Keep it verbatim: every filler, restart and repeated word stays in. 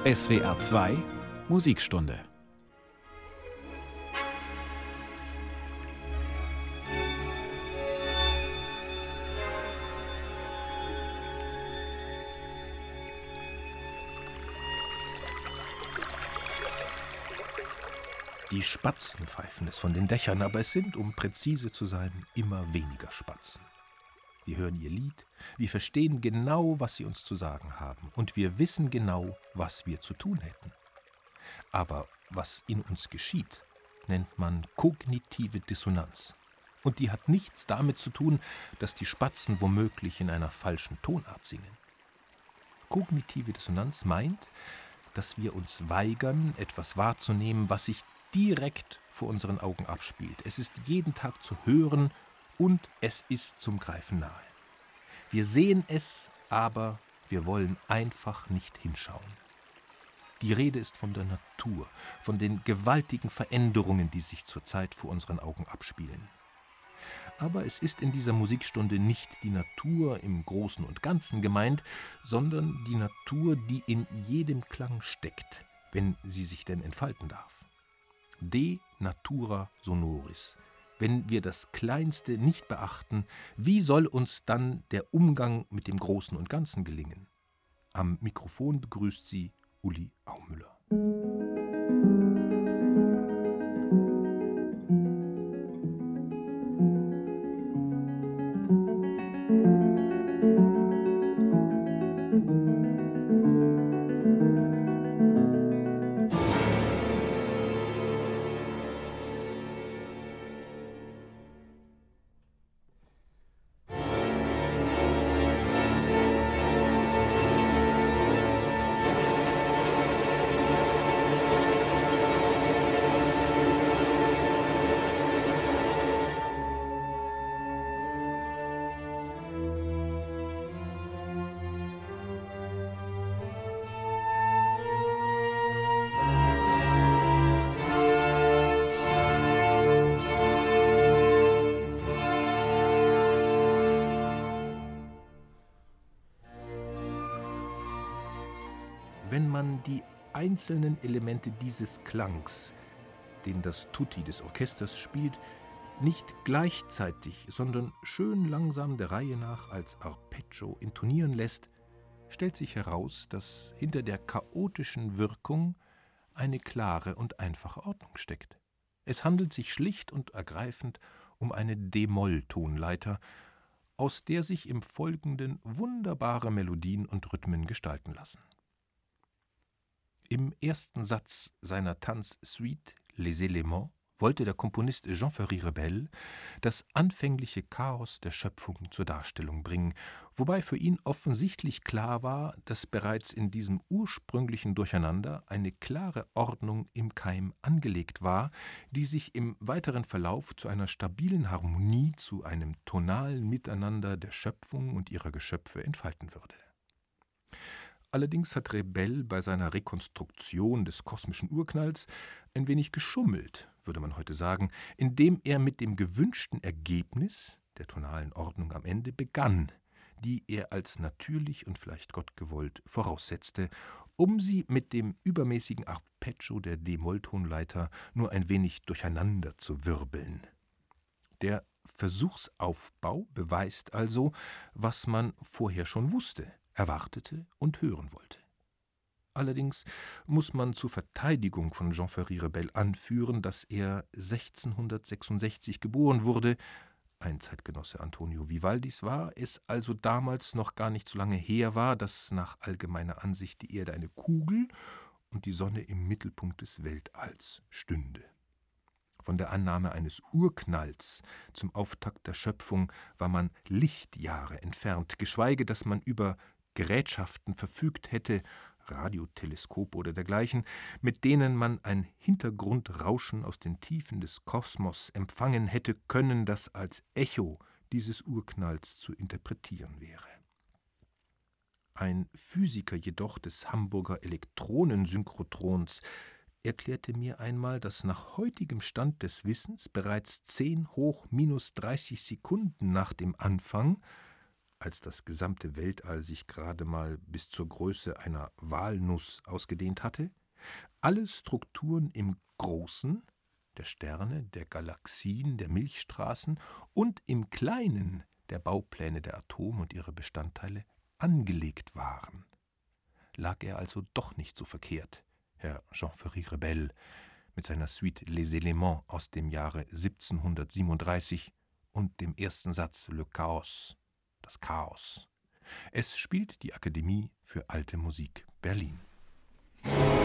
S W R zwei Musikstunde. Die Spatzen pfeifen es von den Dächern, aber es sind, um präzise zu sein, immer weniger Spatzen. Wir hören ihr Lied, wir verstehen genau, was sie uns zu sagen haben, und wir wissen genau, was wir zu tun hätten. Aber was in uns geschieht, nennt man kognitive Dissonanz. Und die hat nichts damit zu tun, dass die Spatzen womöglich in einer falschen Tonart singen. Kognitive Dissonanz meint, dass wir uns weigern, etwas wahrzunehmen, was sich direkt vor unseren Augen abspielt. Es ist jeden Tag zu hören und es ist zum Greifen nahe. Wir sehen es, aber wir wollen einfach nicht hinschauen. Die Rede ist von der Natur, von den gewaltigen Veränderungen, die sich zurzeit vor unseren Augen abspielen. Aber es ist in dieser Musikstunde nicht die Natur im Großen und Ganzen gemeint, sondern die Natur, die in jedem Klang steckt, wenn sie sich denn entfalten darf. De natura sonoris. Wenn wir das Kleinste nicht beachten, wie soll uns dann der Umgang mit dem Großen und Ganzen gelingen? Am Mikrofon begrüßt sie Uli Aumüller. Wenn man die einzelnen Elemente dieses Klangs, den das Tutti des Orchesters spielt, nicht gleichzeitig, sondern schön langsam der Reihe nach als Arpeggio intonieren lässt, stellt sich heraus, dass hinter der chaotischen Wirkung eine klare und einfache Ordnung steckt. Es handelt sich schlicht und ergreifend um eine d-Moll-Tonleiter, aus der sich im Folgenden wunderbare Melodien und Rhythmen gestalten lassen. Im ersten Satz seiner Tanzsuite Les Éléments wollte der Komponist Jean-Ferry Rebel das anfängliche Chaos der Schöpfung zur Darstellung bringen, wobei für ihn offensichtlich klar war, dass bereits in diesem ursprünglichen Durcheinander eine klare Ordnung im Keim angelegt war, die sich im weiteren Verlauf zu einer stabilen Harmonie, zu einem tonalen Miteinander der Schöpfung und ihrer Geschöpfe entfalten würde. Allerdings hat Rebel bei seiner Rekonstruktion des kosmischen Urknalls ein wenig geschummelt, würde man heute sagen, indem er mit dem gewünschten Ergebnis, der tonalen Ordnung am Ende, begann, die er als natürlich und vielleicht gottgewollt voraussetzte, um sie mit dem übermäßigen Arpeggio der d-Moll-Tonleiter nur ein wenig durcheinander zu wirbeln. Der Versuchsaufbau beweist also, was man vorher schon wusste, erwartete und hören wollte. Allerdings muss man zur Verteidigung von Jean-Ferry Rebel anführen, dass er sechzehnhundertsechsundsechzig geboren wurde. Ein Zeitgenosse Antonio Vivaldis war, es also damals noch gar nicht so lange her war, dass nach allgemeiner Ansicht die Erde eine Kugel und die Sonne im Mittelpunkt des Weltalls stünde. Von der Annahme eines Urknalls zum Auftakt der Schöpfung war man Lichtjahre entfernt, geschweige, dass man über Gerätschaften verfügt hätte, Radioteleskope oder dergleichen, mit denen man ein Hintergrundrauschen aus den Tiefen des Kosmos empfangen hätte können, das als Echo dieses Urknalls zu interpretieren wäre. Ein Physiker jedoch des Hamburger Elektronensynchrotrons erklärte mir einmal, dass nach heutigem Stand des Wissens bereits zehn hoch minus dreißig Sekunden nach dem Anfang als das gesamte Weltall sich gerade mal bis zur Größe einer Walnuss ausgedehnt hatte, alle Strukturen im Großen, der Sterne, der Galaxien, der Milchstraßen und im Kleinen, der Baupläne der Atome und ihre Bestandteile, angelegt waren. Lag er also doch nicht so verkehrt, Herr Jean-Ferry Rebell, mit seiner Suite Les Éléments aus dem Jahre siebzehnhundertsiebenunddreißig und dem ersten Satz Le Chaos, das Chaos. Es spielt die Akademie für Alte Musik Berlin.